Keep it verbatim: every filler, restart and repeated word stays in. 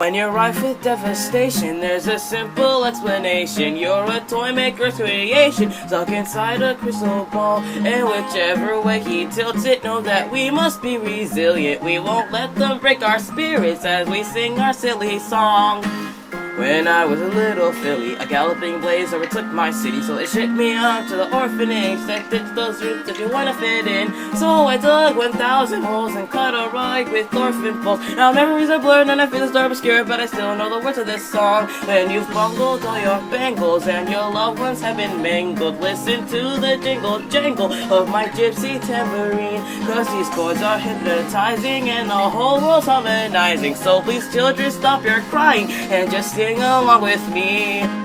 When you're rife with devastation, there's a simple explanation. You're a toy maker's creation, stuck inside a crystal ball. And whichever way he tilts it, know that we must be resilient. We won't let them break our spirits as we sing our silly song. When I was a little filly, a galloping blaze overtook my city. So they shipped me out to the orphanage, said ditch those roots if you wanna fit in. So I dug one thousand holes and cut a rug with orphan poles. Now memories are blurred and I feel dark obscure, but I still know the words of this song. When you've bungled all your bangles and your loved ones have been mangled, listen to the jingle jangle of my gypsy tambourine. Cause these chords are hypnotizing and the whole world's harmonizing. So please children, stop your crying and just sing along with me.